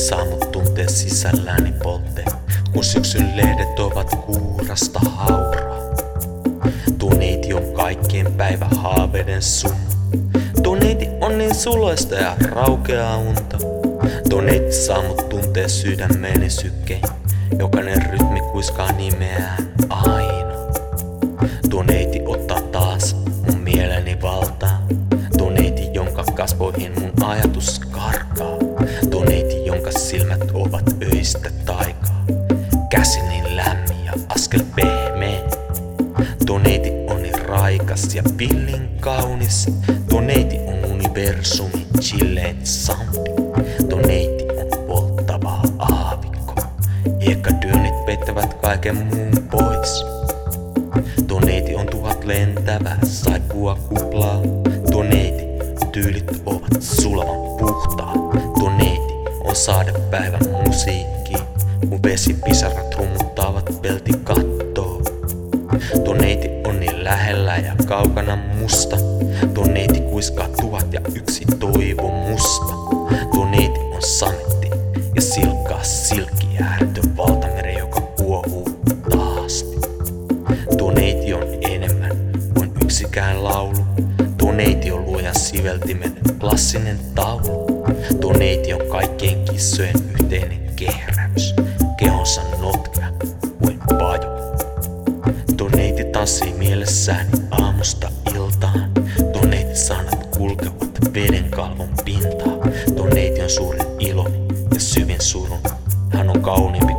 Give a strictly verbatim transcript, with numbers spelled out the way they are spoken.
saa mut tuntee sisälläni poltteen, kun syksyn lehdet ovat kuurasta hauraa. Tuo neiti on kaikkien päivän haaveiden summa. Tuo neiti on niin suloista ja raukeaa unta. Tuo neiti saa mut tuntee sydämeeni sykkeen. Jokainen rytmi kuiskaa nimeään aina. Tuo neiti ottaa taas mun mieleni valtaa. Tuo neiti, jonka kasvoihin mun ajatus karkaa. Tuo neiti, jonka silmät ovat öistä taikaa. Käsi niin lämmin ja askel pehmeä. Tuo neiti on niin raikas ja pillin kaunis. Tuo neiti on universumin chillein soundi. Tuo neiti on polttavaa aavikkoa. Hiekkadyönit peittävät kaiken muun pois. Tuo neiti on tuhat lentävää saippua kuplaa. Tuo neiti tyylit ovat sulavan puhtaa. Tuo neiti on saadepäivän musiikki. Mun vesipisarat rummuttavat peltikattoo. Tuo neiti on niin lähellä ja kaukana musta. Tuo neiti kuiskaa tuhat ja yksi toivo musta. Tuo neiti on sametti ja silkkaa silkki ääretön valtameri, joka kuohuu taasti. Tuo neiti on enemmän kuin yksikään laulu. Tuo neiti on luojan siveltimen klassinen taulu. Tuo neiti on kaikkien kissojen yhteinen kehräys. Kehonsa notkea kuin paju. Tuo neiti tanssii mielessäni aamusta iltaan. Tuo neiti sanat kulkevat veden kalvon pintaa. Tuo neiti on suurin iloni ja syvin surun. Hän on kauniimpi